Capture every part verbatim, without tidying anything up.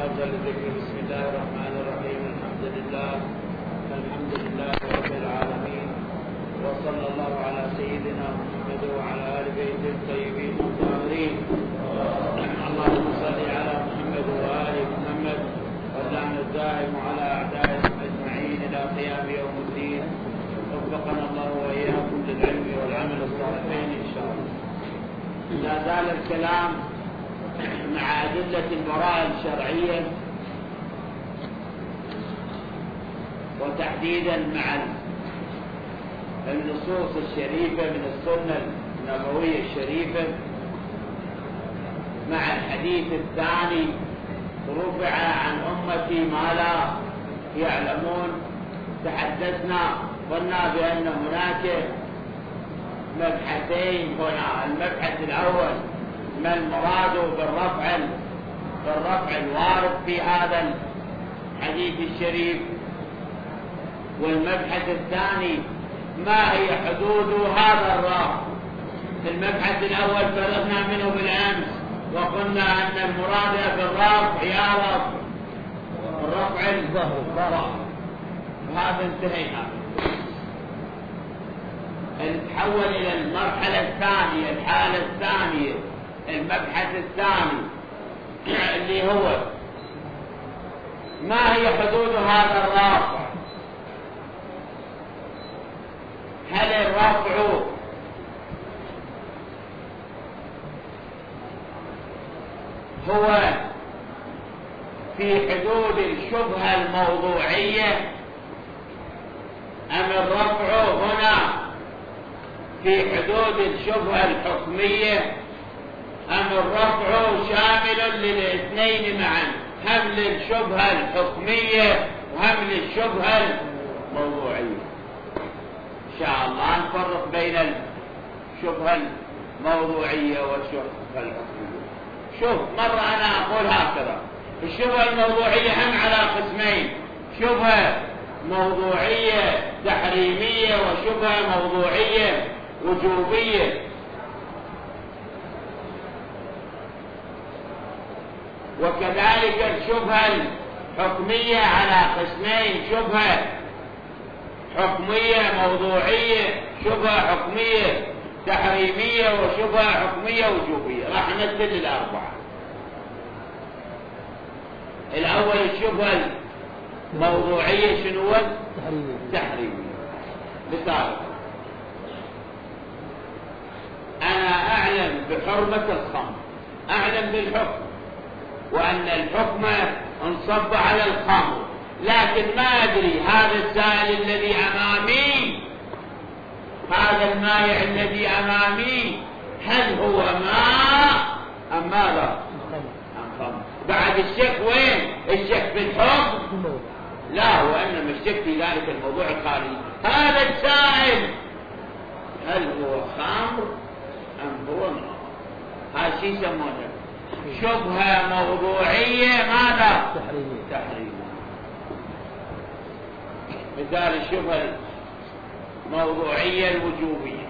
أفضل الذكر. بسم الله الرحمن الرحيم. الحمد لله الحمد لله رب العالمين، وصلى الله على سيدنا محمد وعلى آل بيته الطيبين الطاهرين. اللهم صل على محمد وآل محمد، واللعن الدائم على أعدائهم أجمعين إلى قيام يوم الدين. وفقنا الله وإياكم للعلم والعمل الصالحين إن شاء الله. لا زال الكلام مع أدلة البراءة الشرعية، وتحديدا مع النصوص الشريفة من السنة النبوية الشريفة، مع الحديث الثاني: رفع عن أمتي ما لا يعلمون. تحدثنا قلنا بأن هناك مبحثين هنا. المبحث الأول: ما المراد بالرفع بالرفع الوارد في هذا الحديث الشريف. والمبحث الثاني: ما هي حدود هذا الرفع. المبحث الأول فرغنا منه بالأمس، وقلنا أن المراد بالرفع يا رب الرفع الظهر، وهذا انتهينا. نتحول إلى المرحلة الثانية، الحالة الثانية، المبحث الثاني اللي هو: ما هي حدود هذا الرفع؟ هل الرفع هو في حدود الشبهة الموضوعية، أم الرفع هنا في حدود الشبهة الحكمية، أم الرفع شامل للاثنين معا، هم للشبهة الحكمية وهم للشبهة الموضوعية؟ إن شاء الله نفرق بين الشبهة الموضوعية والشبهة الحكمية. شوف، مرة أنا أقول هكذا: الشبهة الموضوعية هم على قسمين: شبهة موضوعية تحريمية وشبهة موضوعية وجوبية. وكذلك الشبهة الحكمية على قسمين: شبهة حكمية موضوعية، شبهة حكمية تحريمية، وشبهة حكمية وجوبية. راح نمثل الأربعة. الأول الشبهة الموضوعية شنو هو؟ تحريمية. مثال: أنا أعلم بحرمة الخمر، أعلم بالحكم وأن الحكم انصب على الخمر، لكن ما أدري هذا السائل الذي أمامي، هذا المائع الذي أمامي، هل هو ماء أم ماذا؟ أم خمر. بعد الشك وين؟ الشك في الحكم؟ لا، وإنما الشك في ذلك الموضوع الخارجي. هذا السائل هل هو خمر أم هو ماء؟ هذا شيء يسمونه شبهة موضوعية ماذا؟ تحريمية. تحريمية. مثال الشبهة الموضوعية الوجوبية: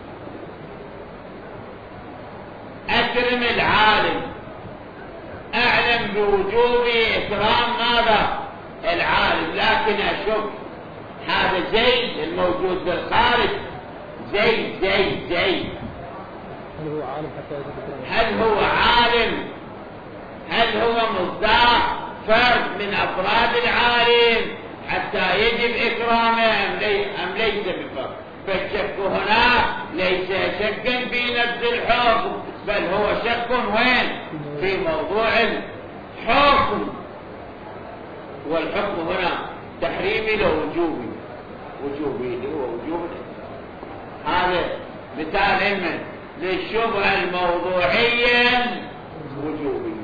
أكرم العالم، أعلم بوجوب إكرام ماذا؟ العالم، لكن أشك هذا زيد الموجود بالخارج، زيد زيد زيد هل هو عالم حتى يجب إكرامه؟ هل هو عالم؟ هل هو مصداق فرد من أفراد العالم حتى يجب إكرامه أم ليس بفرد؟ فالشك هنا ليس شكا في نفس الحكم، بل هو شك وين؟ في موضوع الحكم. والحكم هنا تحريمي لوجوبي، وجوبي اللي هو وجوب. هذا مثال علم للشبهة الموضوعية الوجوبية.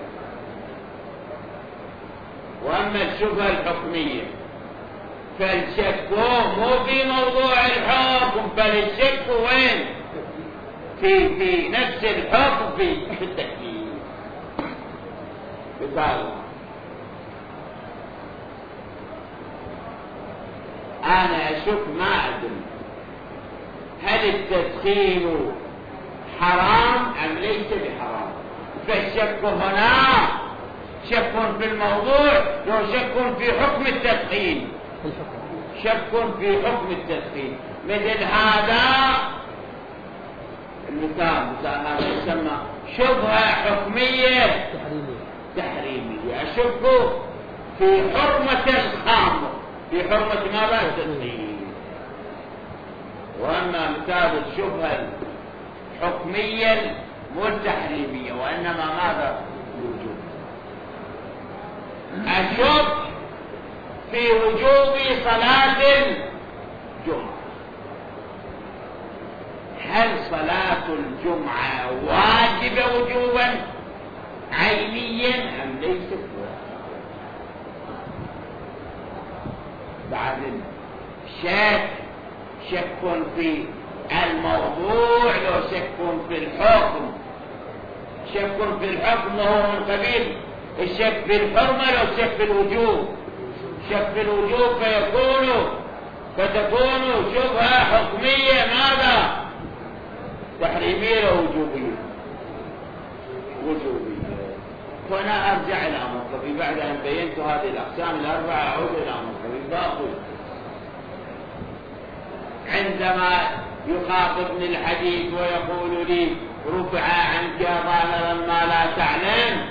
وأما الشبهة الحكمية فالشك مو في موضوع الحكم، بل الشك وين؟ في في نفس الحكم، في في التكليف. مثال: أنا أشك ما أدري هل التدخين حرام أم ليس بحرام، فالشك هنا شك في الموضوع لو شك في حكم التدخين، شك في حكم التدخين. مثل هذا المثال، مثال هذا يسمى شبهة حكمية تحريمية، أشك في حرمة الخمر، في حرمة ماذا؟ التدخين. وأما مثال الشبهة حكمية مو التحريمية، وإنما ماذا؟ الوجوب. أشك في وجوب صلاة الجمعة، هل صلاة الجمعة واجبة وجوبا عينيا أم ليست واجبة؟ بعد شك شك في الموضوع لو شك في الحكم، شك في الحكم هو من قبيل الشك في الحرمة لو شك في الوجوب، شك في الوجوب فيكون فتكون شبهة حكمية ماذا؟ تحريمية ووجوبية، وجوبية. هنا أرجع إلى مطلبي بعد أن بينت هذه الأقسام الأربعة، أعود إلى مطلبي فأقول عندما يخاطبني الحديث ويقول لي رفع عنك ظاهرا ما لا تعلم،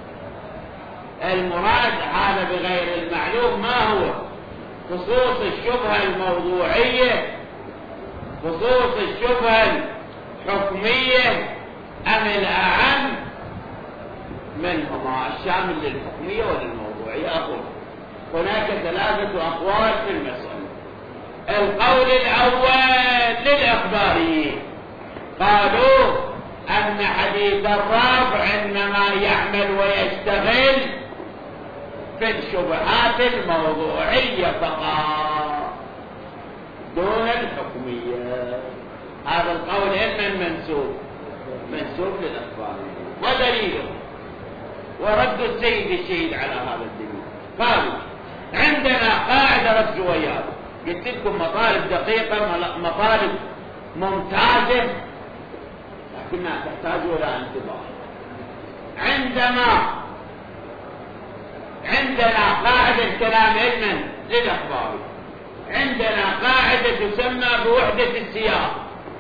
المراد هذا بغير المعلوم ما هو؟ خصوص الشبهة الموضوعية، خصوص الشبهة الحكمية، أم الأعم منهما الشامل للحكمية وللموضوعية؟ أقول هناك ثلاثة أقوال في المسألة. القول الأول للإخباريين، قالوا أن حديث الرافع إنما يعمل ويشتغل في الشبهات الموضوعية فقط دون الحكمية. هذا القول إما منسوب منسوب للإخباريين، ودليله ورد السيد الشهيد على هذا الدليل. قالوا عندنا قاعدة ركزوا وياها، قلت لكم مطالب دقيقة، مطالب ممتازة لكنها تحتاج إلى انتباه. عندما عندنا قاعدة كلام علما للأخبار، عندنا قاعدة تسمى بوحدة السياق.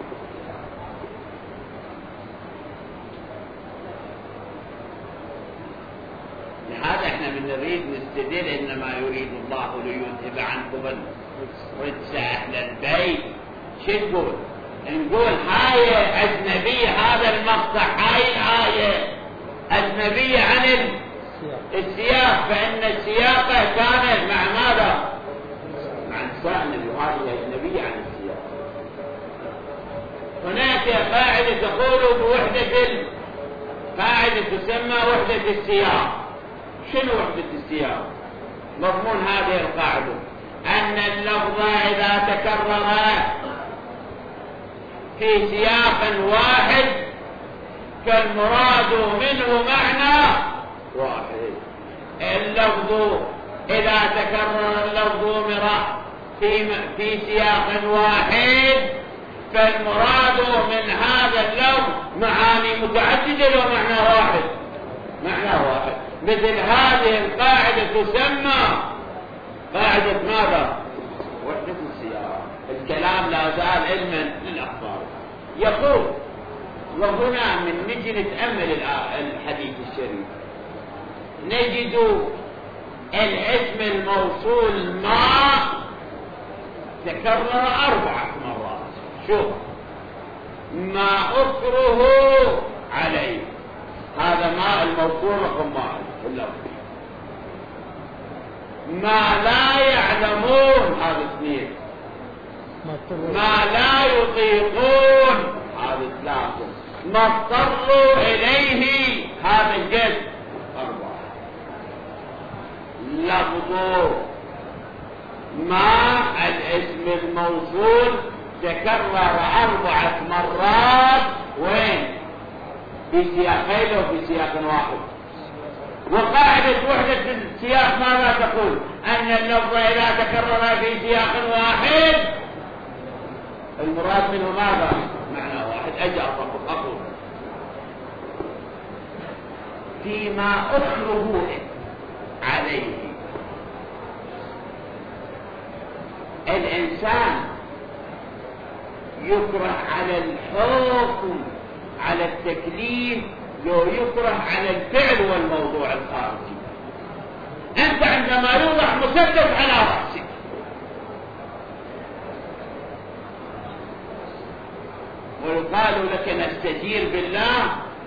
لهذا احنا من نريد نستدل انما يريد الله ليذهب عنكم الرجس اهل البيت. شو نقول؟ نقول هاي اجنبيه، هذا المقطع هاي الايه اجنبيه عن السياق، فان السياق كان مع ماذا؟ مع نساء النبي، وهذه اجنبيه عن السياق. هناك قاعده تقول بوحده، قاعده تسمى وحده السياق. شنو وحدة السياق؟ مضمون هذه القاعدة أن اللفظ إذا تكرر في سياق واحد فالمراد منه معنى واحد. اللفظ إذا تكرر اللفظ مرة في في سياق واحد فالمراد من هذا اللفظ معاني متعددة ومعنى واحد، معنى واحد. مثل هذه القاعدة تسمى قاعدة ماذا؟ وحدة السياق. الكلام لا زال علما للأخبار. يقول وهنا من نجي نتأمل الحديث الشريف نجد الاسم الموصول ما تكرر أربعة مرات. شوف، ما أكره عليه، هذا ما الموصول رقم واحد في اللفظ. ما لا يعلمون، هذا اثنين. ما لا يطيقون، هذا ثلاثة. ما اضطروا إليه، هذا الجد أربعة. لفظ ما الاسم الموصول تكرر أربعة مرات، وين؟ في سياقين وفي سياق واحد. وقاعدة وحدة السياق ماذا تقول؟ أن اللفظ إذا تكرر في سياق واحد المراد منه ماذا؟ معنى واحد. أجي أطبق أقول فيما أكره عليه. الإنسان يكره على الحكم على التكليف لو يكره على الفعل والموضوع الخارجي. أنت عندما يوضع مسدس على رأسك ويقال لك نستجير بالله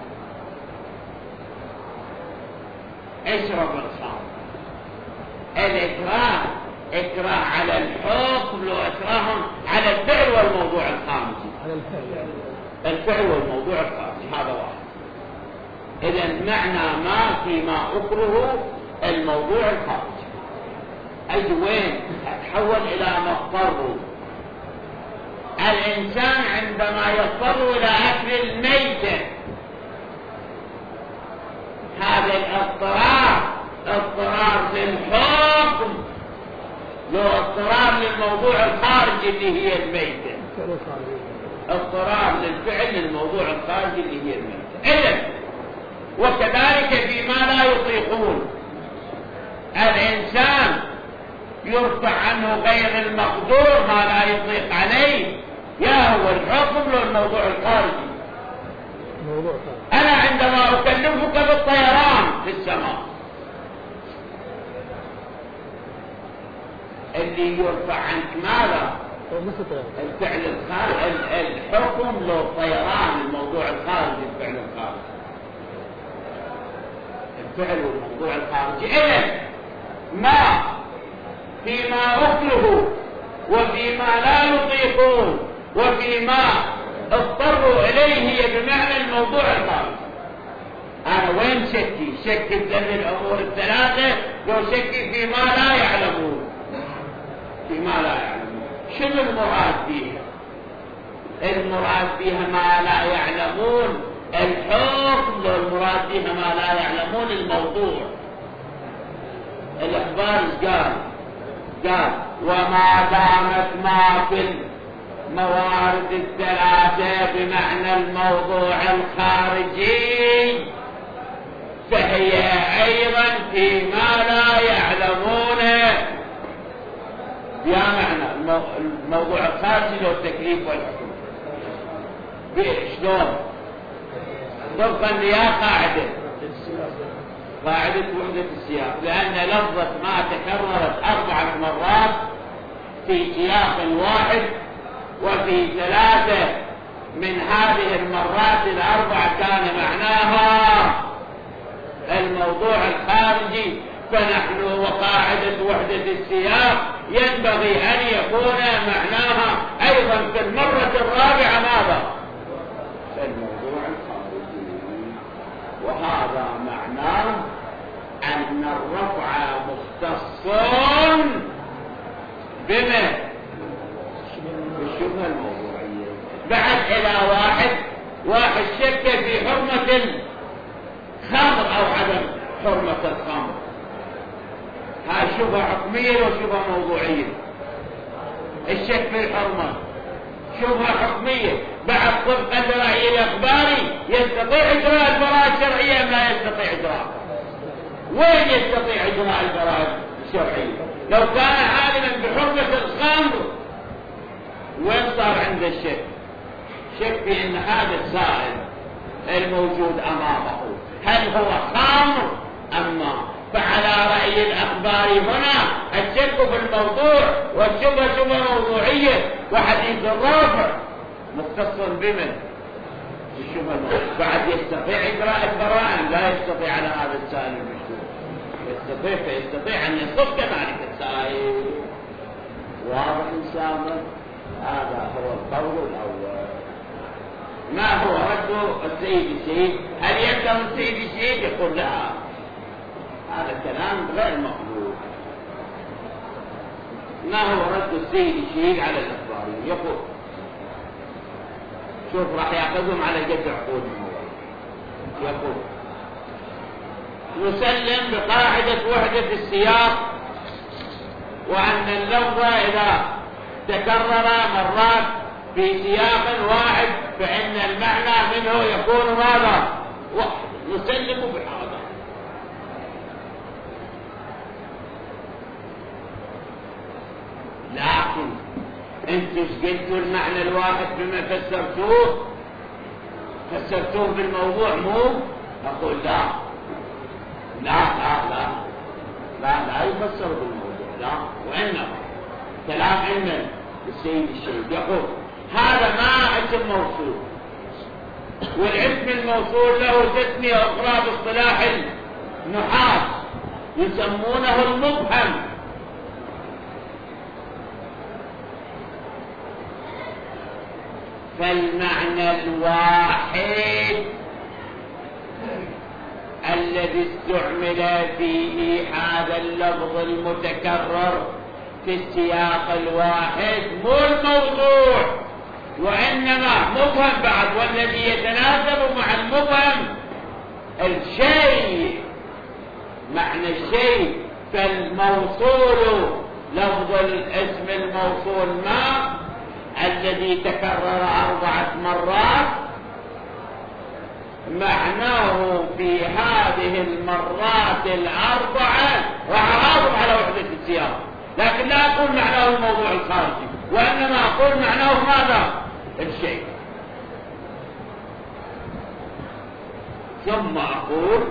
اشرب الخمر، الإكراه إكراه على الحكم لو إكراه على الفعل والموضوع الخارجي. الفعل والموضوع الخارجي هذا واحد. إذن معنى ما فيما أكره الموضوع الخارجي. أجي وين؟ أتحول إلى مضطر. الإنسان عندما يضطر إلى أكل الميتة هذا الاضطرار اضطرار في الحكم لو اضطرار للموضوع الخارجي اللي هي الميتة، اضطرار للفعل للموضوع الخارجي اللي هي الميتة. إذن وكذلك فيما لا يطيقون الإنسان يرفع عنه غير المقدور ما لا يطيق عليه، يا هو الحكم له الموضوع الخارجي. أنا عندما أكلفك بالطيران في السماء اللي يرفع عنك ماذا؟ الفعل الخارجي. الحكم له الطيران الموضوع الخارجي، الفعل الخارجي الفعل والموضوع الخارجي. إذن ما فيما أكله وفيما لا يطيقون وفيما اضطروا إليه هي بمعنى الموضوع الخارجي. أنا وين شكي؟ شكي بذل الأمور الثلاثة لو شكي فيما لا يعلمون. فيما لا يعلمون شنو المراد بها؟ المراد بها ما لا يعلمون الحكم، لو المراد بها ما لا يعلمون الموضوع. الإخبار قال قال وما دامت ما في الموارد الثلاثة بمعنى الموضوع الخارجي فهي أيضا فيما لا يعلمونه يا معنى الموضوع الخارجي له التكليف والحكم. شلون؟ طبقا لها قاعدة قاعدة وحدة السياق، لأن لفظة ما تكررت أربعة مرات في سياق واحد وفي ثلاثة من هذه المرات الأربعة كان معناها الموضوع الخارجي. فنحن وقاعدة وحدة السياق ينبغي أن يكون معناها أيضا في المرة الرابعة ماذا؟ الموضوع الخارجي. وهذا معناه أن الرفع مختص بما بالشبهة الموضوعية. بعد إلى واحد واحد شك في حرمة الخمر أو عدم حرمة الخمر، هاي شبهة حكمية وشبهة موضوعية. الشك في الحرمة شبهة حكمية، بعد طبقا الرأي الإخباري يستطيع إجراء البراءة الشرعية أم لا يستطيع إجراءها؟ وين يستطيع إجراء البراءة الشرعية؟ لو كان عالما بحرمة الخمر وين صار عنده الشك؟ شك في أن هذا السائل الموجود أمامه هل هو خمر أم ما؟ فعلى رأي الأخبار هنا الشك في الموضوع والشبهة شبهة موضوعية، وحديث الرافع مختص بمن؟ الشبهة الموضوعية. بعد يستطيع إجراء البراءة لا يستطيع على هذا السائل المشهور، يستطيع فيستطيع أن يصف كذلك السائل. واضح إنسان؟ هذا هو القول الأول. ما هو رد السيد الشهيد؟ هل يقدر السيد الشهيد يقول لا؟ هذا الكلام غير مقبول. ما هو رد السيد الشهيد على الإخباري؟ يقول شوف راح يأخذهم على جد عقولهم. يقول نسلم بقاعدة وحدة السياق، وأن اللفظ إذا تكرر مرات في سياق واحد فإن المعنى منه يكون ماذا؟ واحد. نسلم بهذا. انتوا قلتوا المعنى الواحد بما فسرتوه فسرتوه بالموضوع مو؟ أقول لا لا لا لا لا لا يفسر بالموضوع لا، وإنما كلام علم السيد الشيخ يقول هذا ما اسم موصول، والاسم الموصول له تسمية أخرى باصطلاح النحاة يسمونه المبهم. فالمعنى الواحد الذي استعمل فيه هذا اللفظ المتكرر في السياق الواحد مو الموضوع، وإنما مبهم بعد، والذي يتناسب مع المبهم الشيء، معنى الشيء. فالموصول لفظ الاسم الموصول ما الذي تكرر أربعة مرات معناه في هذه المرات الأربعة وعرض على وحدة السياق، لكن لا أقول معناه الموضوع الخارجي، وإنما أقول معناه ماذا؟ الشيء. ثم أقول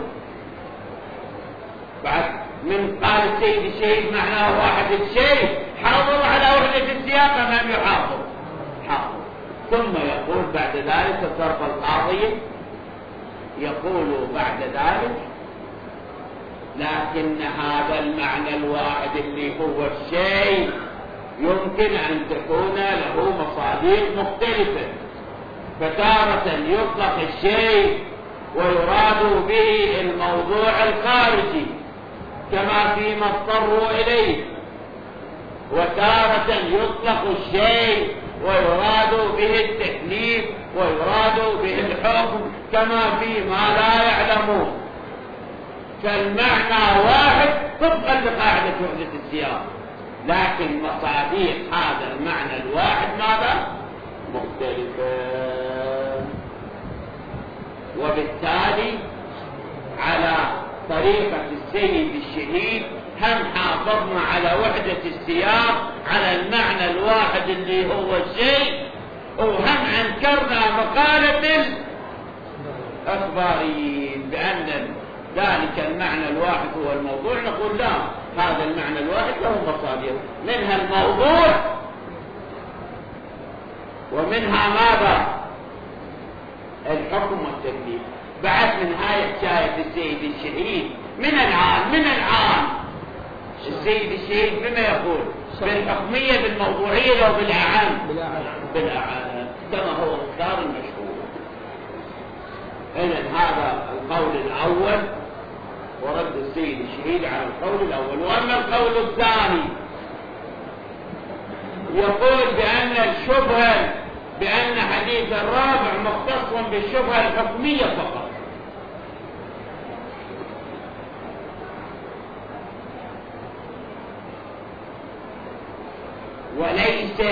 بعد من قال السيد الشيء معناه واحد الشيء، حافظ على وحدة السياق أمام يحافظ حافظ. ثم يقول بعد ذلك الطرف القاضي يقول بعد ذلك لكن هذا المعنى الواحد اللي هو الشيء يمكن أن تكون له مصادر مختلفة، فتارة يطلق الشيء ويراد به الموضوع الخارجي كما فيما اضطروا إليه، وتارة يطلق الشيء ويراد به التكليف ويراد به الحكم كما فيما لا يعلمون. فالمعنى واحد طبقا لقاعدة وحدة السياق، لكن مصادر هذا المعنى الواحد ماذا؟ مختلفة. وبالتالي على طريقة السيد الشهيد هم حافظنا على وحدة السياق على المعنى الواحد اللي هو الشيء، وهم أنكرنا مقالة الأخباريين بأن ذلك المعنى الواحد هو الموضوع. نقول لا، هذا المعنى الواحد له مصادر، منها الموضوع ومنها ماذا؟ الحكم والتكليف. بعد من هاي حكاية السيد الشهيد من العام من العام السيد الشهيد بما يقول بالحكمية بالموضوعية لو بالأعام بالأعام كما هو اختار المشهور. إذن هذا القول الأول ورد السيد الشهيد على القول الأول. وأما القول الثاني يقول بأن الشبهة بأن حديث الرابع مختص بالشبهة الحكمية فقط، وليس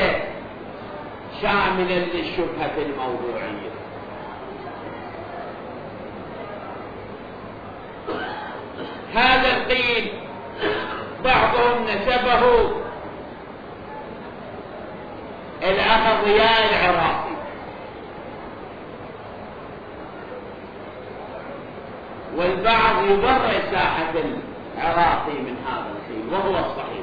شاملا للشبهة الموضوعية. هذا القيل بعضهم نسبه الأخ ضياء العراقي، والبعض يبرئ ساحة العراقي من هذا القيل وهو الصحيح.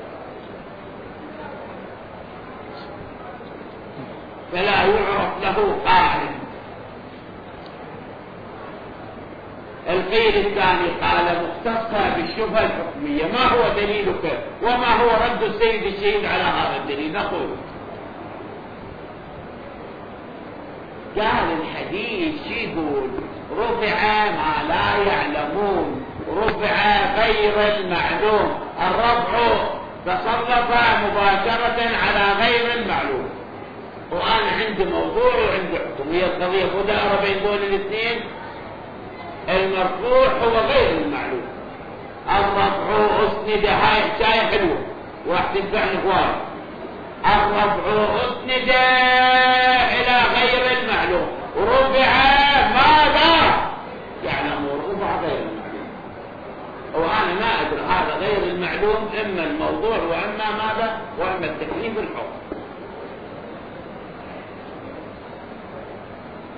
فلا يعرف له قائل. القيل الثاني قال مختصة بالشبهة الحكمية. ما هو دليلك وما هو رد السيد الشهيد على هذا الدليل؟ نقول قال الحديث يقول رفع ما لا يعلمون، رفع غير المعلوم، الرفع تسلط مباشرة على غير المعلوم. وأنا عندي موضوع وعندي حكم، هي القضية مدارة بين دول الاثنين. المرفوع هو غير المعلوم، الرفع أسند هاي حكاية حلوة واحد تنفعني هواي. الرفع أسند إلى غير المعلوم، رفع ماذا يعلمون، رفع غير المعلوم. وأنا ما أدري هذا غير المعلوم إما الموضوع وإما ماذا وإما التكليف الحكم.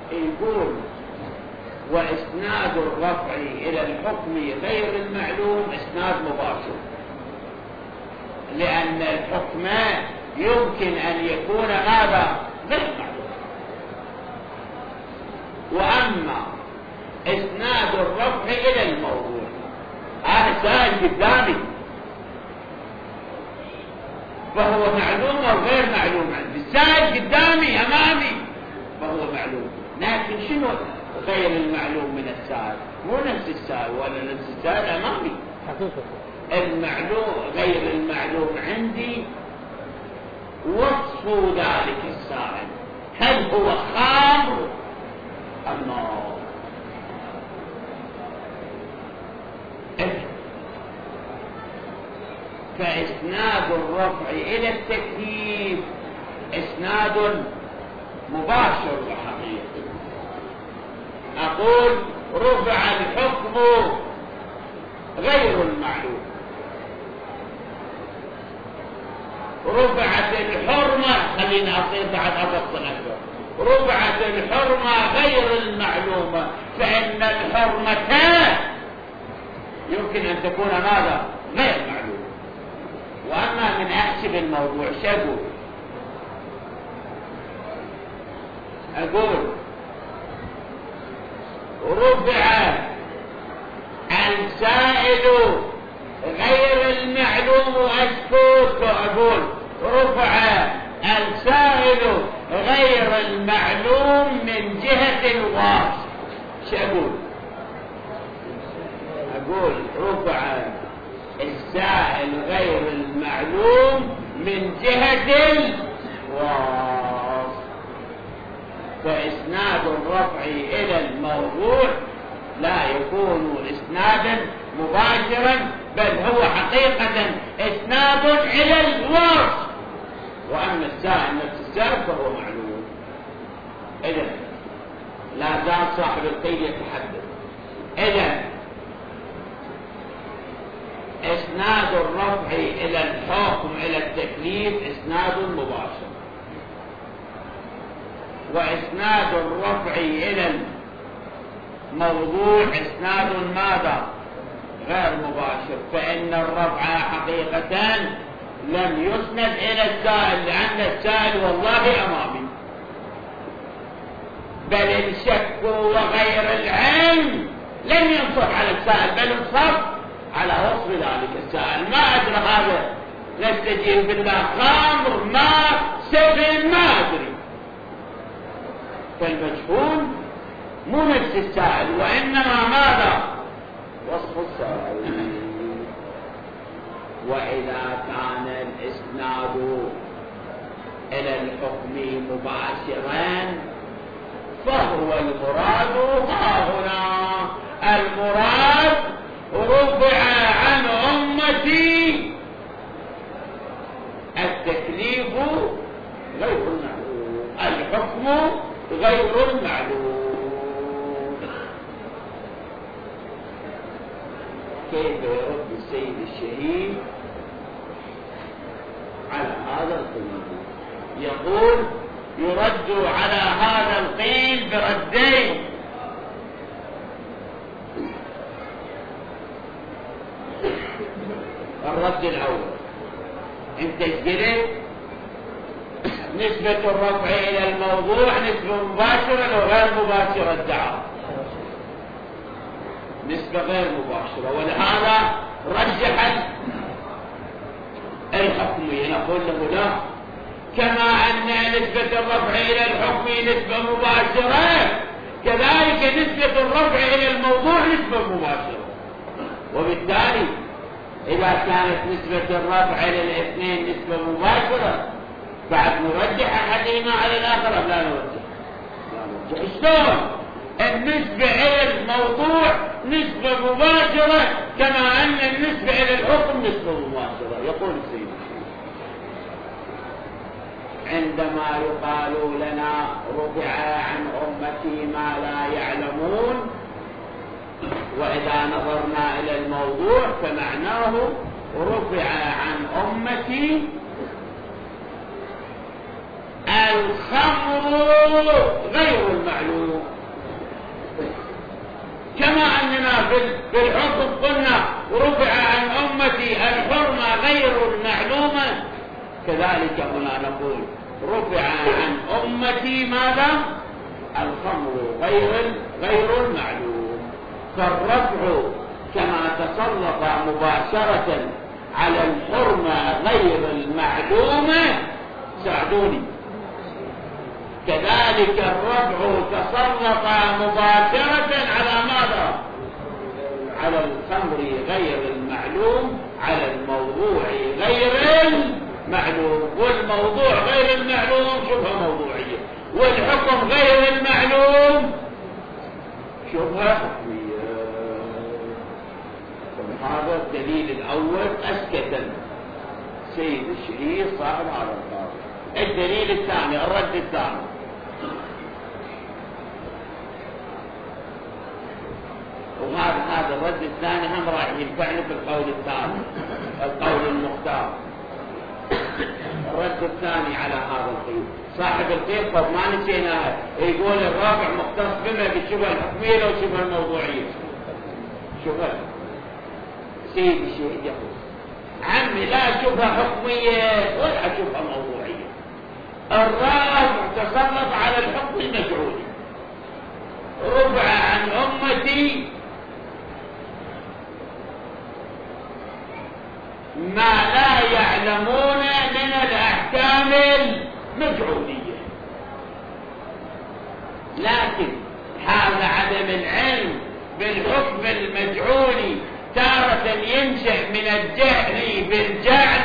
يقول وإسناد الرفع إلى الحكم غير المعلوم إسناد مباشر، لأن الحكم يمكن أن يكون هذا غير معلوم. وأما إسناد الرفع إلى الموضوع هذا سائل قدامي، فهو معلوم أو غير معلوم عندي، سائل قدامي أمامي فهو معلوم. لكن شنو غير المعلوم من السائل؟ مو نفس السائل ولا نفس السائل أمامي. المعلوم غير المعلوم عندي وصف ذلك السائل، هل هو خمر أم نار؟ فإسناد الرفع إلى التكليف إسناد مباشر وحقيقي. أقول رفع الحكم غير المعلوم، رفعت الحرمة، خلينا أصير بعد أفصل أكثر، رفعت الحرمة غير المعلومة، فإن الحرمة يمكن أن تكون ماذا؟ غير معلومة. وأما من أحسب الموضوع شو أقول رفع السائل غير المعلوم وأسكت، وأقول رفع السائل غير المعلوم من جهة الواسط. شو أقول؟ أقول رفع السائل غير المعلوم من جهة الواسط. فإسناد الرفع إلى الموضوع لا يكون إسنادا مباشرا، بل هو حقيقة إسناد إلى الواسط. وأما السائل نفس السائل فهو معلوم. إذن لا زال صاحب القيد يتحدث. إذن إسناد الرفع إلى الحكم إلى التكليف إسناد مباشر، وإسناد الرفع إلى الموضوع إسناد ماذا؟ غير مباشر. فإن الرفع حقيقة لم يسند إلى السائل، لأن السائل والله أمامي، بل الشك وغير العلم لم ينصب على السائل، بل انصب على وصف ذلك السائل. ما أدري هذا، نستجيب بالله خمر ما سفن ما أدري. فالمجهول مو نفس السائل، وإنما ماذا؟ وصف السائل. وإذا كان الإسناد إلى الحكم مباشرا فهو المراد ها هنا، المراد رفع عن أمتي التكليف غير المعلوم، الحكم غير المعلوم. كيف يرد السيد الشهيد على هذا القيل؟ يقول يرد على هذا القيل بردين. الرد الأول، انت قلت نسبة الرفع إلى الموضوع نسبة مباشرة وغير مباشرة الدعوة، نسبة غير مباشرة، ولهذا رجح الحكمية. نقول له لا، كما أن نسبة الرفع إلى الحكم نسبة مباشرة، كذلك نسبة الرفع إلى الموضوع نسبة مباشرة. وبالتالي إذا كانت نسبة الرفع إلى الاثنين نسبة مباشرة بعد نرجح أحدهما على الآخر، لا نرجح. لا نرجح. شلون؟ النسبة إلى الموضوع نسبة مباشرة، كما أن النسبة إلى الحكم نسبة مباشرة. يقول السيد عندما يقال لنا رفع عن أمتي ما لا يعلمون، وإذا نظرنا إلى الموضوع فمعناه رفع عن أمتي الخمر غير المعلوم. كما أننا في الحكم قلنا رفع عن أمتي الحرمة غير المعلومة، كذلك هنا نقول رفع عن أمتي ماذا؟ الخمر غير غير المعلوم. فالرفع كما تسلط مباشرة على الحرمة غير المعلومة، ساعدوني، كذلك الرفع تسلط مباشرة على ماذا؟ على الخمر غير المعلوم، على الموضوع غير المعلوم. والموضوع غير المعلوم شبهة موضوعية، والحكم غير المعلوم شبهة حكمية. هذا الدليل الأول أسكت سيد الشهيد صاحب هذا القاضي. الدليل الثاني، الرد الثاني، وهذا هذا الرد الثاني هم راح ينفعنا في القول الثاني، القول المختار. الرد الثاني على هذا القيد، صاحب القيد قد ما نسيناه، يقول الرابع مختص بما بالشبهة الحكمية لو شبهة الموضوعية. شبهة سيد الشهيد يقول عمي لا شبهة حكمية ولا شبهة موضوعية، الرابع تسلط على الحكم المجعولي. رفع عن أمتي ما لا يعلمون من الأحكام المجعولية، لكن هذا عدم العلم بالحكم المجعولي تارة ينشأ من الجهل بالجعل،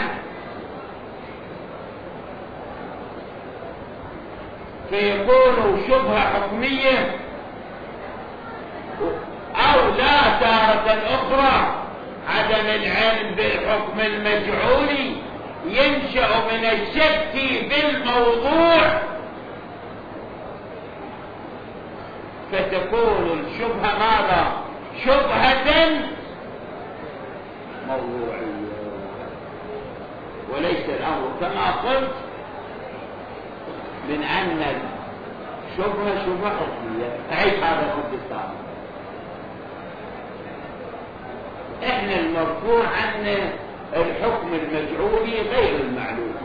فيكون شبهة حكمية، أو لا تارة أخرى عدم العلم بالحكم المجعولي ينشأ من الشك بالموضوع، فتكون الشبهة ماذا؟ شبهة موضوعية، وليس الأمر كما قلت من أن الشبهة شبهة حكمية. أعيد هذا الرد الثاني. احنا المرفوع عن الحكم المجعولي غير المعلوم،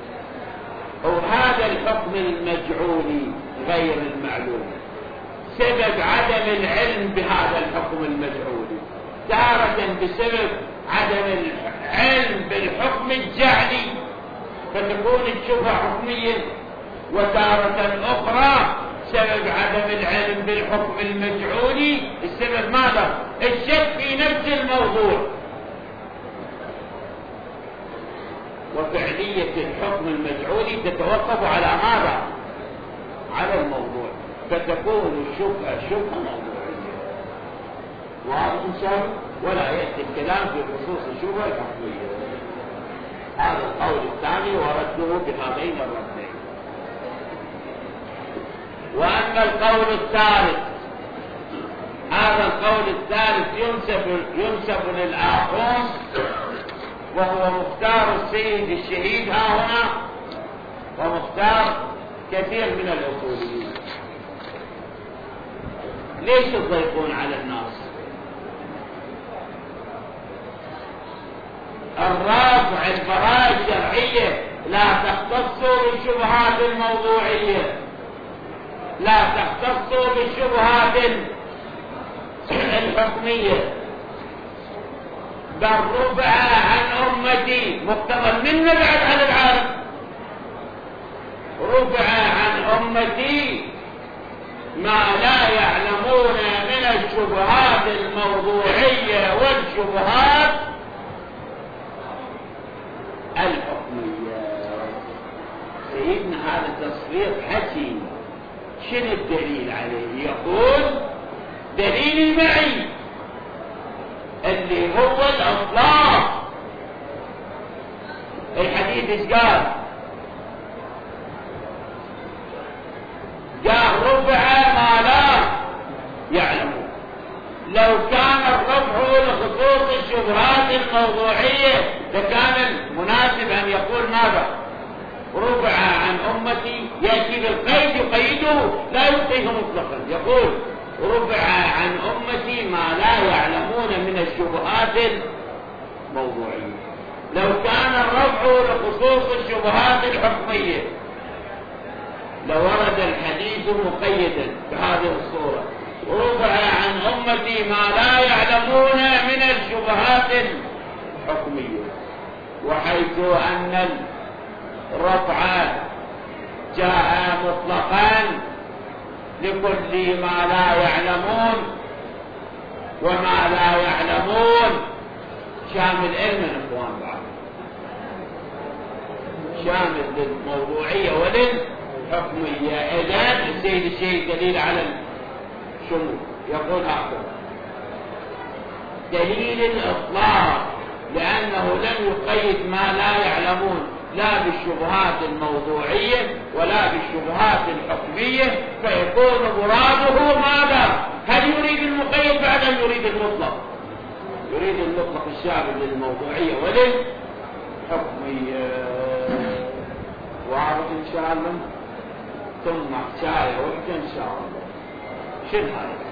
وهذا الحكم المجعولي غير المعلوم سبب عدم العلم بهذا الحكم المجعولي، تارة بسبب عدم العلم بالحكم الجعلي فتكون الشبهة حكمية، وتارة أخرى سبب عدم العلم بالحكم المجعولي السبب ماذا؟ الشك في نفس الموضوع. وفعلية الحكم المجعولي تتوقف على ماذا؟ على الموضوع، فتكون الشبهة شبهة موضوعية. وهذا إنسان ولا يأتي الكلام في خصوص الشبهة الحكمية. هذا القول الثاني ورده بهذين الردين. وأما القول الثالث، هذا القول الثالث ينسب ينسب للآخر، وهو مختار السيد الشهيد ها هنا، ومختار كثير من الأصوليين. ليش تضيقون على الناس؟ الرافع البراءة الشرعية لا تختص بالشبهات الموضوعية، لا تختص بالشبهات الحكمية، بل رفع عن أمتي مقتضى من نبعد عن العالم، رفع عن أمتي ما لا يعلمون من الشبهات الموضوعية والشبهات الحكمية. سيدنا هذا تصريح حكيم. شنو الدليل عليه؟ يقول دليل معي اللي هو الأطلاق. الحديث ايش قال؟ قال رفع ما لا يعلمون. لو كان الرفع لخصوص الشبهات الموضوعية لكان المناسب أن يقول ماذا؟ رفع عن أمتي يأتي بالقيد يقيده لا يبقيه مطلقا، يقول رفع عن أمتي ما لا يعلمون من الشبهات الموضوعية. لو كان الرفع لخصوص الشبهات الحكمية لورد الحديث مقيدا بهذه الصورة، رفع عن أمتي ما لا يعلمون من الشبهات الحكمية، وحيث أن الرفع جاء مطلقا لكل ما لا يعلمون، وما لا يعلمون شامل علم الإخوان بعد، شامل للموضوعية وللحكمية. إذن السيد الشيخ دليل على الشمول يقول هكذا: دليل الإطلاق لأنه لم يقيد ما لا يعلمون لا بالشبهات الموضوعية ولا بالشبهات الحكمية، فيكون مراده ماذا؟ هل يريد المقيد بعد أن يريد المطلق؟ يريد المطلق الشامل للموضوعية وللحكمية. وعرض إن شاء الله ثم شاية وقت إن شاء الله. شنو هذا؟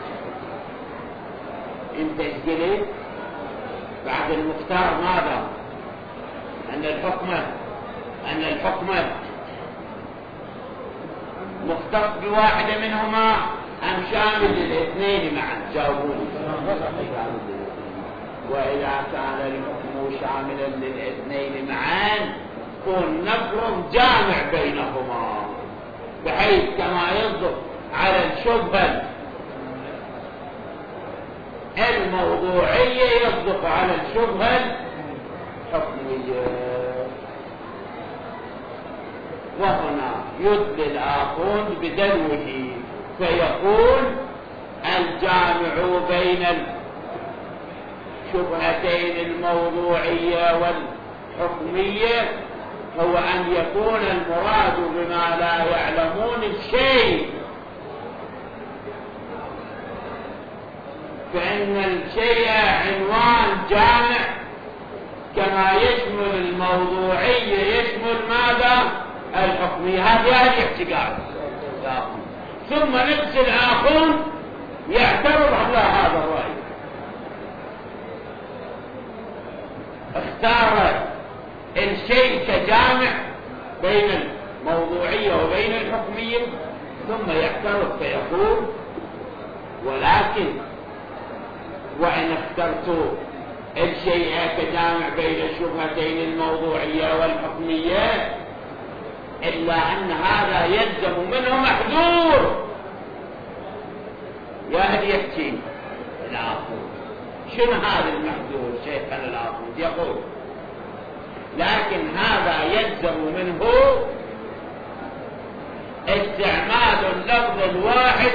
انت اسجلت بعد المختار ماذا؟ أن الحكمة أن الحكمة مختص بواحدة منهما أم شامل للاثنين معا؟ جاوبوني. وإذا كان الحكم شاملا للاثنين معا كن نفرض جامع بينهما، بحيث كما يصدق على الشبهة الموضوعية يصدق على الشبهة الحكمية. وهنا يدل الآخون بدلوه فيقول الجامع بين الشبهتين الموضوعية والحكمية هو أن يكون المراد بما لا يعلمون الشيء، فإن الشيء عنوان جامع كما يشمل الموضوعية يشمل ماذا؟ الحكمية. هذا الاعتقاد. ثم نفس الآخون يعترض على هذا الرأي، اختار الشيء كجامع بين الموضوعية وبين الحكمية، ثم يعترض فيقول ولكن وإن اخترت الشيء كجامع بين الشبهتين الموضوعية والحكمية إلا أن هذا يلزم منه محذور. يا هل يحكي الآخر شنو هذا المحذور؟ شيخنا الآخر يقول لكن هذا يلزم منه استعمال اللفظ الواحد،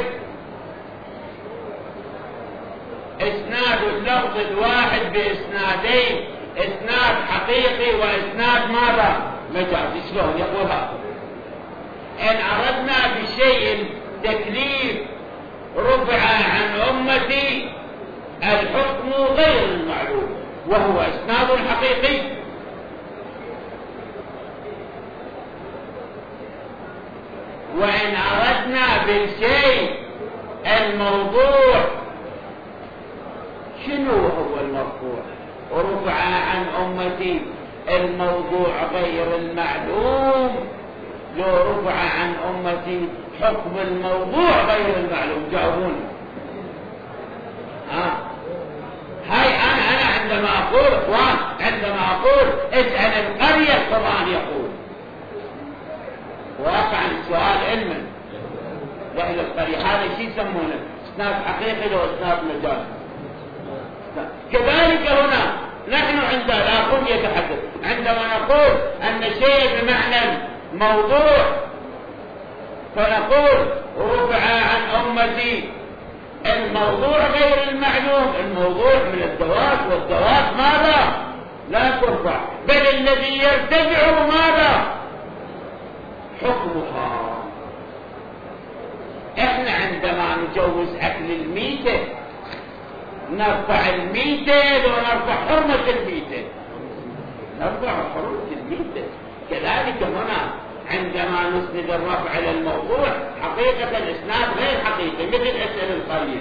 اسناد اللفظ الواحد باسنادين، اسناد حقيقي واسناد ماذا؟ مجازي. شلون يقول هذا؟ ان اردنا بشيء تكليف رفع عن امتي الحكم غير المعلوم وهو اسناد حقيقي، وان اردنا بالشيء الموضوع شنو هو المرفوع؟ ورفع عن أمتي الموضوع غير المعلوم. لو رفع عن أمتي حكم الموضوع غير المعلوم جاوبوني. ها هاي أنا أنا عندما أقول إخوان عندما أقول اسأل القرية القرآن يقول واقعا السؤال علما لأهل القرية هذا شيء يسمونه اسناد حقيقي لو اسناد مجازي. كذلك هنا نحن عند الآخر يتحدث عندما نقول أن شيء بمعنى موضوع فنقول رفع عن أمتي الموضوع غير المعلوم. الموضوع من الذوات، والذوات ماذا؟ لا ترفع، بل الذي يرتفع ماذا؟ حكمها. احنا عندما نجوز أكل الميتة نرفع الميتة ونرفع حرمة الميتة، نرفع حرمة الميتة. كذلك هنا عندما نسند الرفع إلى الموضوع حقيقة الإسناد غير حقيقي مثل أسئلة القرية،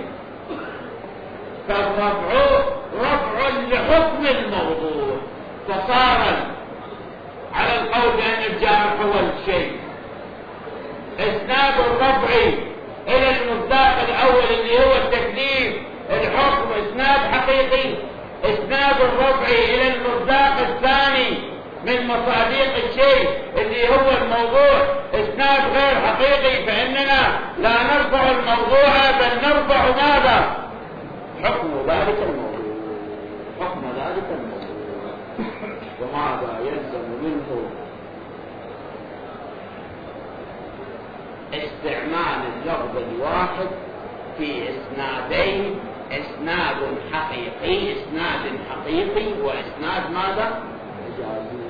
فالرفع رفع لحكم الموضوع، فصار على القول بأن الجامع هو الشيء. إسناد الرفع إلى المصداق الأول اللي هو التكليف الحكم إسناد حقيقي، إسناد الرفع إلى المصداق الثاني من مصادق الشيء اللي هو الموضوع إسناد غير حقيقي، فإننا لا نرفع الموضوع بل نرفع ماذا؟ حكم ذلك الموضوع، حكم ذلك الموضوع. وماذا يلزم منه؟ استعمال اللفظ الواحد في إسنادين، إسناد حقيقي إسناد حقيقي وإسناد ماذا؟ مجازي.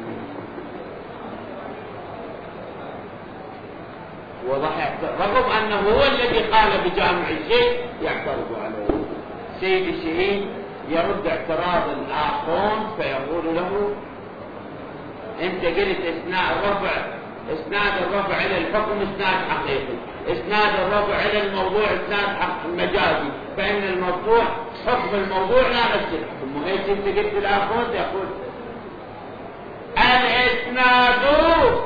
وضحت رغم أنه هو الذي قال بجامع الشيء يعترض عليه. سيد الشهيد يرد اعتراض الآخرون فيقول له أنت قلت إسناد الرفع إسناد الرفع إلى الحكم إسناد حقيقي، إسناد الرفع إلى الموضوع إسناد حق مجازي، فإن الموضوع حكم الموضوع لا نفس الحكم. وإيش أنت قلت الآخرون؟ يقول الإسناد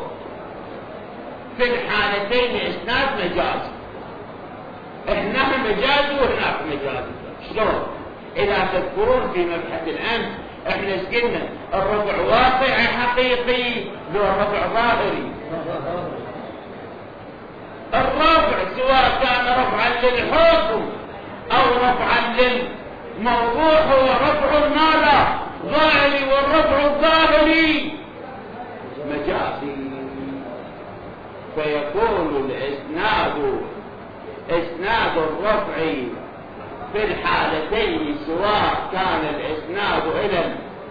في الحالتين إسناد مجازي، هناك مجازي وهناك مجازي. شلون؟ إذا تذكرون في مبحث الأمس احنا قلنا الرفع واقع حقيقي لو الرفع ظاهري. الرفع سواء كان رفعا للحكم او رفعا للموضوع هو رفع ماذا؟ ظاهري، والرفع الظاهري مجازي، فيكون الاسناد اسناد الرفع في الحالتين سواء كان الإسناد إلى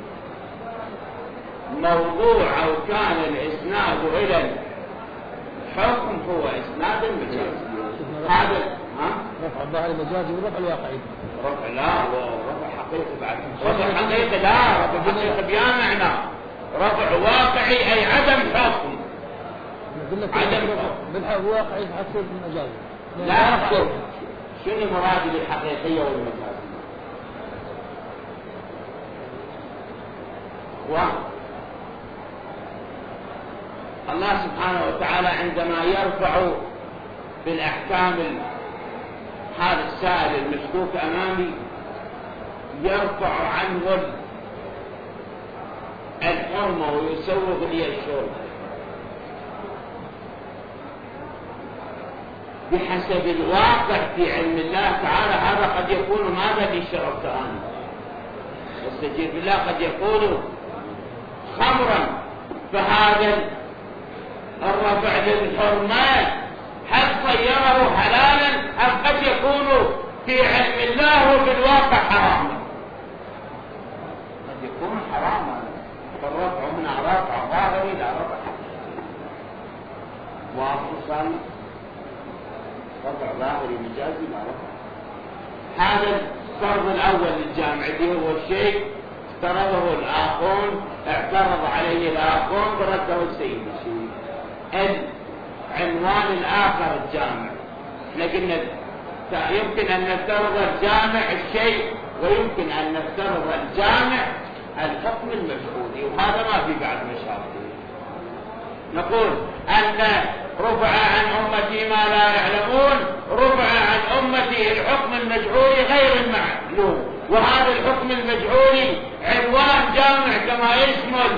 الموضوع أو كان الإسناد إلى الحكم هو إسناد مجازي. هذا ها؟ رفع الظاهر المجازي ورفع الواقعي. رفع لا رفع حقيقي بعد. رفع حقيقي لا رفع حقيقي بيان معنى رفع واقعي أي عدم حكم. عدم حكم. واقعي حسب المجازي. لا أقصد شنو مراد بالحقيقية والمجازية؟ اخوان الله سبحانه وتعالى عندما يرفع بالاحكام هذا السائل المشكوك امامي يرفع عنه الحرمة ويسوغ لي الشرب بحسب الواقع في علم الله تعالى. هذا قد يكون ماذا في شربت أنا واستجيب بالله، قد يكون خمرا، فهذا الرفع للحرمات هل صيره حلالا أم قد يكون في علم الله وفي الواقع حراما؟ قد يكون حراما، فالرفع هنا رفع ظاهري لا رفع حقيقي. واضح؟ رفع ظاهري مجازي لا رفع. هذا الفرض الأول للجامع اللي هو الشيء افترضه الآخرون، اعترض عليه الآخرون برده السيد الشيء. العنوان الآخر الجامع، لكن يمكن أن نفترض الجامع الشيء ويمكن أن نفترض الجامع الحكم المشهودي، وهذا ما في بعد مشاكل. نقول أن رفع عن أمتي ما لا يعلمون، رفع عن أمتي الحكم المجعولي غير المعلوم، وهذا الحكم المجعولي عنوان جامع كما يشمل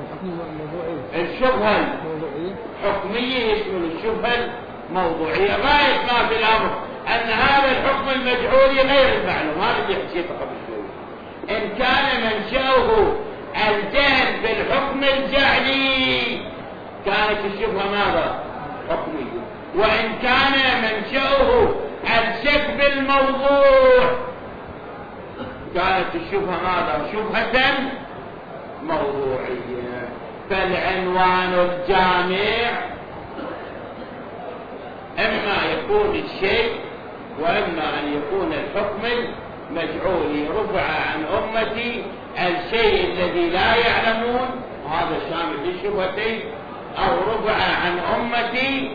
الشبهة الحكمية يشمل الشبهة الموضوعية. ما يسمى في الأمر أن هذا الحكم المجعولي غير المعلوم، هذا اللي حكيته قبل شوي. إن كان منشأه الجهل بالحكم الجعلي كانت الشبهة ماذا؟ حكمية. وإن كان منشأه الشك بالموضوع كانت الشبهة ماذا؟ شبهة موضوعية. فالعنوان الجامع إما يكون الشيء وإما أن يكون الحكم المجعولي. رفع عن أمتي الشيء الذي لا يعلمون، وهذا شامل للشبهتين، أو ربع عن أمتي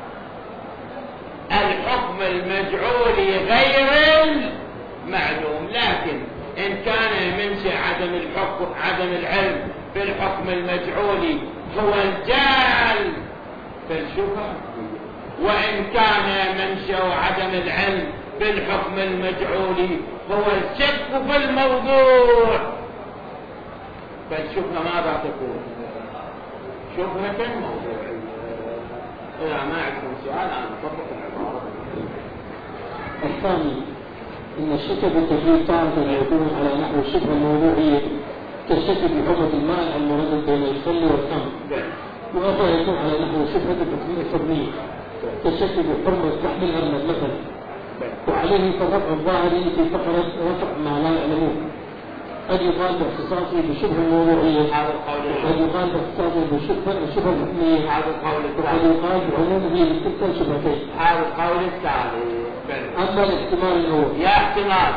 الحكم المجعولي غير المعلوم. لكن إن كان منشأ عدم الحكم عدم العلم بالحكم المجعولي هو الجعل فالشبهة، وإن كان منشأ عدم العلم بالحكم المجعولي هو الشك في الموضوع فالشبهة ماذا تكون؟ شبهة موضوعية. إذا ما عندكم سؤال أنا أطبق العبارة. الثاني إن الشك بالتجويد تارة يكون على نحو الشبهة الموضوعية كالشك بحرمة الماء المردد بين الخل والخمر، وأخرى يكون على نحو شبهة الحكمية الحكمية كالشك بحرمة لحم الأرنب مثلا، وعليه فالرفع الظاهري في فقرة رفع ما لا يعلمون. قد يقال باختصاصه بالشبهة الموضوعية، وقد يقال باختصاصه بالشبهة الشبهة الحكمية، وقد يقال بعمومه لتلك الشبهتين. هذا القول الثاني. أما الاحتمال الأول يا احتمال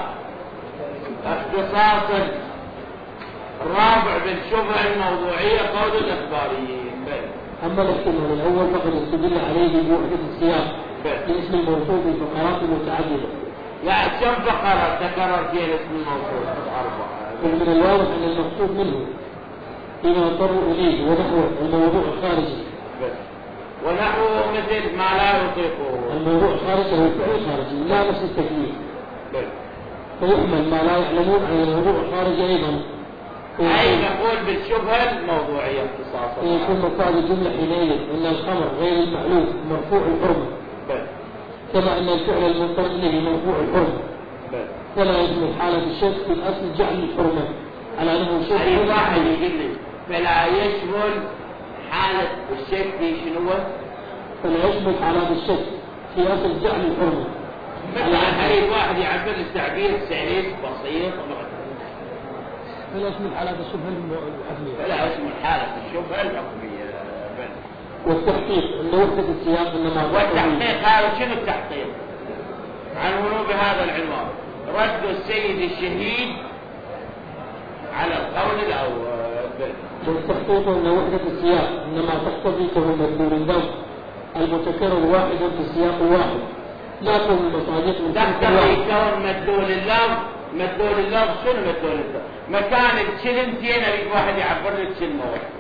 اختصاص الرابع بالشبهة الموضوعية قول الإخباريين. أما الاحتمال الأول فقد استدل عليه بوحدة السياق باسم الموصول في فقرات متعددة. يعني كم فقرة تكرر فيها اسم الموصول؟ أربعة. ومن الواضح أن المقصود منه فيما اضطروا إليه ونحو الموضوع الخارجي، ونحو مثل ما لا يطيقه. الموضوع الخارجي هو فعل خارجي لا نفس التكليف، فيحمل ما لا يعلمون عن الموضوع الخارجي أيضا. أي نقول بالشبهة الموضوعية اختصاصا. يكون مقصود الجملة حينئذ أن الخمر غير المعلوم مرفوع الحرمة، كما أن الفعل المنطلق به مرفوع الحرمة، فلا يشمل حالة الشك في الأصل جعل الحرمة على أنه شك. أي واحد يقول لي فلا يشمل حالة الشك في شنو؟ فلا يشمل حالة الشك في أصل جعل الحرمة. مثلا أي واحد يعبر التعبير سليم بسيط. فلا يشمل حالة الشبهة الحكمية. فلا يشمل حالة الشبهة الحكمية. والتحقيق أن وحدة السياق إنما. والتحقيق هذا شنو التحقيق؟ عنونه بهذا العنوان: رد السيد الشهيد على القول الأول. والتحقيق أن وحدة السياق إنما تقتضي كون مدلول اللفظ المتكرر واحدا في السياق الواحد، لا كون المصادق من تقتضي كون مدلول اللفظ. مدلول اللفظ شنو مدلول اللفظ؟ مكان الكلمتين أريد واحد يعبر لي الكلمة واحدة.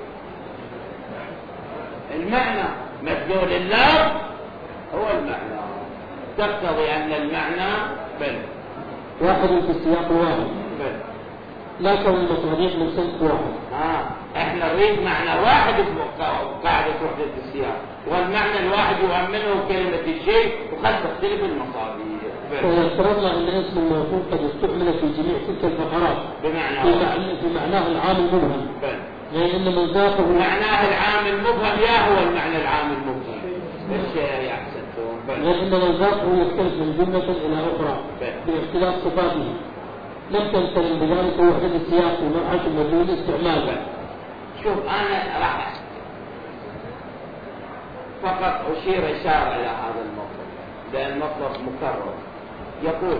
المعنى مدلول اللفظ هو المعنى، تقتضي أن المعنى بل واحد في السياق الواحد، بل لا كون المصادق من صنف واحد. آه. احنا نريد معنى واحد في قاعدة وحدة السياق، والمعنى الواحد يؤمنه كلمة الشيء وقد تختلف المصادر. فإذا افترضنا أن اسم الموصول قد استعمل في جميع تلك الفقرات بمعنى في, معنى في معناه العام المبهم، يعني أن مصداقه معناه العام المبهم يا هو المعنى العام المبهم ايش يحسنتون؟ غير أن مصداقه يختلف من جملة إلى أخرى باختلاف صفاته، لم تنسلم بذلك وحدة السياق ومرحلة المدلول استعمالا. شوف أنا راح فقط أشير إشارة إلى هذا المطلب، لأن المطلب مكرر. يقول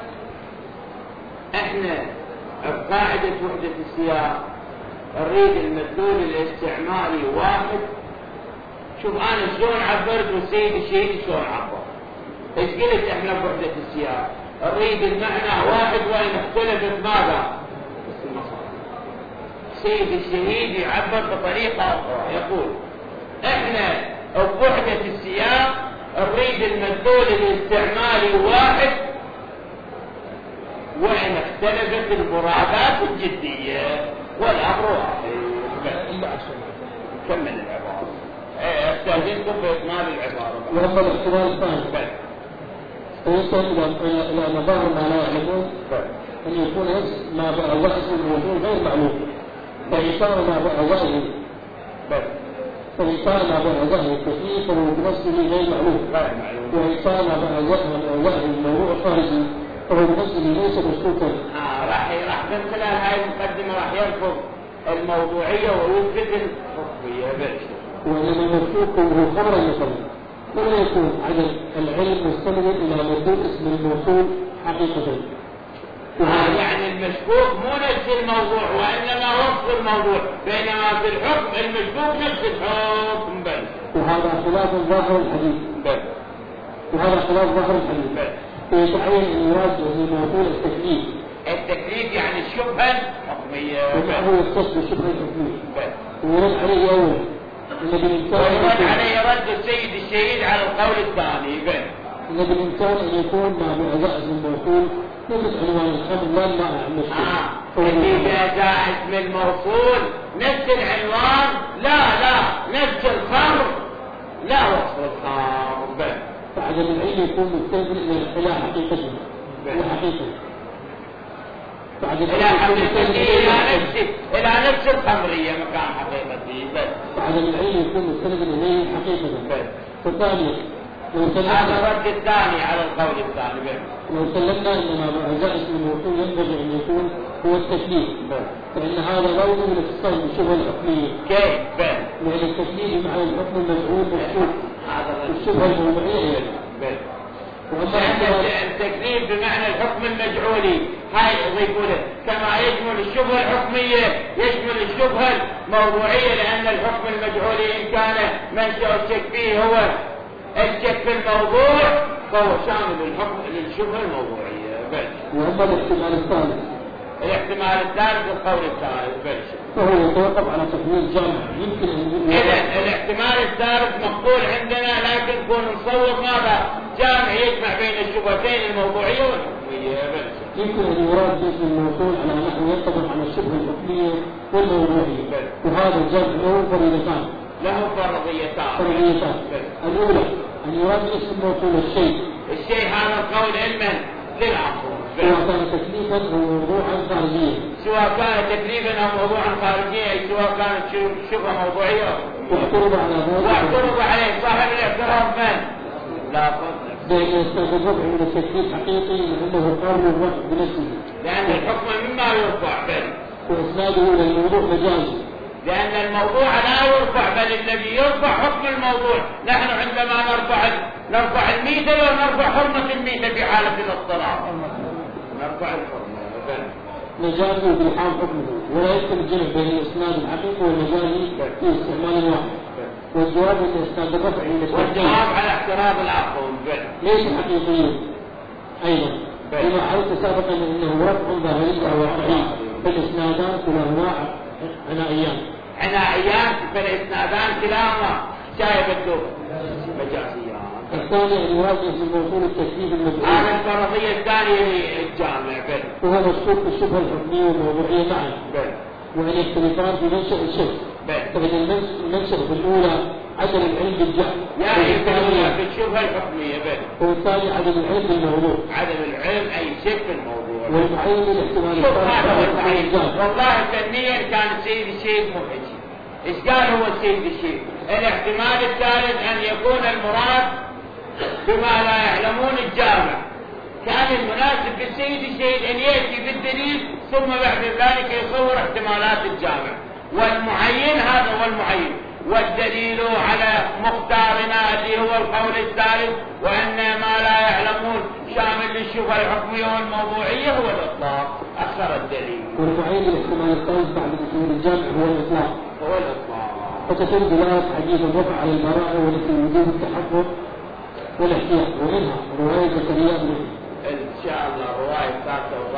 إحنا بقاعدة وحدة السياق نريد المدلول الاستعمالي واحد. شوف أنا شلون عبرت والسيد الشهيد شلون عبر. إيش قلت إحنا بوحدة السياق؟ نريد المعنى واحد وإن اختلفت ماذا؟ السيد الشهيد يعبر بطريقة أخرى، يقول إحنا بوحدة السياق نريد المدلول الاستعمالي واحد وإن اختلفت المرادات الجدية والأمر واحد. كمل العبارة. استاذنكم بإكمال العبارة. وأما الاحتمال الثاني فيصل إلى مظاهر ما لا يعلمون أن يكون اسم ما بقى اسم الموضوع غير معلوم، فإشارة ما بقى ظاهر فإشارة ما بقى ظاهر التكليف فهو بنفسه غير معلوم، وإشارة ما بقى ظاهر الموضوع الخارجي فهو بنفسه ليس مشكوكا. آه راح راح من خلال هاي المقدمة راح يرفض الموضوعية ويثبت الحكمية بالشيء. وإنما المشكوك هو خبر المصدر، فلا يكون عدم العلم مستند إلى مدلول اسم الموصول حقيقة. آه يعني المشكوك مو نفس الموضوع وإنما وصف الموضوع، بينما في الحكم المشكوك نفس الحكم بل. وهذا خلاف ظاهر الحديث. بل. وهذا خلاف ظاهر الحديث. بل. ويتعين أن يراد به موضوع التكليف. التكليف يعني الشبهة الحكمية. وهو يختص بالشبهة الحكمية. ويرد عليه أول. ويرد عليه رد السيد الشهيد على القول الثاني. بل. إن بالإمكان أن يكون مع بأداء اسم الموصول نفس عنوان الخمر لا مع المشكلة. آه. اللي بأداء اسم الموصول نفس العنوان لا لا نفس الخمر لا وصف الخمر. بل. فعدم العلم يكون مستند إلى حقيقته. إلى حقيقته. إلى حقيقته إلى نفس إلى نفس الخمرية مكان حقيقته. بل. فعدم العلم يكون مستند إليه حقيقته. بل. فثانيا هذا الرد الثاني على القول الثاني. لو سلمنا انما باعزاء اسم الموصول ينبغي ان يكون هو التكليف، فان هذا لا يوجد الاتصال بالشبهه الحكميه. كيف؟ لان التكليف مع الحكم المفعول مشهور الشبهه الموضوعيه يعني. التكليف بمعنى الحكم المجعولي هاي يضيفونه كما يشمل الشبهه الحكميه يشمل الشبهه الموضوعيه، لان الحكم المجعولي ان كان منشأ الشك فيه هو الشك في الموضوع فهو شامل للحكم للشبهه الموضوعيه. بل. واما الاحتمال الثالث الاحتمال الثالث القول الثالث بل. فهو يتوقف على تحويل جامع يمكن ان اذا الاحتمال الثالث مقبول عندنا، لكن نكون نصور ماذا جامع يجمع بين الشبهتين الموضوعيه والحكميه. بل. يمكن ان يراد باسم الموصول على نحو ينطبق على الشبهه الحكميه والموضوعيه. بل. وهذا الجمع له فريضتان. له فرضيتان. فرضيتان. الاولى ان يراد باسم الموصول الشيء. الشيء هذا القول علما للعصر. سواء كان تكليفا او موضوعا خارجيا. سواء كان تكليفا او موضوعا خارجيا، اي سواء كانت شبهه موضوعيه. واعترض على ذلك. واعترض عليه صاحب الاعتراف من؟ لا فضل. لأن يستند الرفع من التكليف حقيقي لأنه قابل للرفع بنفسه. لأن الحكم مما يرفع بل. وإسناده إلى الموضوع مجازي. لأن الموضوع لا يرفع بل الذي يرفع حكم الموضوع. نحن عندما نرفع نرفع الميتة ونرفع حرمة الميتة في حالة الاضطراب. نرفع الحرمة بل. مجازي بالحال حكمه ولا يمكن الجمع بين الإسناد الحقيقي والمجازي في استعمال واحد. والجواب أن إسناد الرفع من التكليف. والجواب على اعتراض العقل بل. ليس حقيقيا أيضا. بما عرفت سابقا أنه رفع ظاهري أو واقعي فالإسنادان كلاهما عنائيان. عنائيان فالإسنادان كلاهما شايب الدور مجازيان. الثاني أن يراد اسم الموصول التكليف المجعول. هذا الفرضية الثانية الجامع بل. وهو مشهور بالشبهة الحكمية والموضوعية معا. بل. وأن يختلفان في منشأ الشيء. فإذا المنشأ في الأولى عدم العلم بالجهل. يعني في الشبهة الحكمية بل. والثاني عدم العلم بالموضوع. عدم العلم أي شيء في الموضوع. والمعين الاحتمال الثالث. والله فنيا كان السيد الشيخ مفحش. إيش قال هو السيد الشيخ؟ الاحتمال الثالث أن يكون المراد بما لا يعلمون الجامع. كان المناسب بالسيد الشيخ أن يأتي بالدليل ثم بعد ذلك يصور احتمالات الجامع. والمعين هذا هو المعين. والدليل على مختارنا اللي هو القول الثالث وأن ما لا يعلمون شامل للشبهة الحكمية والموضوعية هو الإطلاق. أخر الدليل. والمعين الاحتمال الثالث بعد دخول الجامع هو الإطلاق. هو الإطلاق. فتكون دلالة حديث الرفع على البراءة والتي وجود التحقق والاحتياط ومنها رواية زكريا بن إن شاء الله رواية ثالثة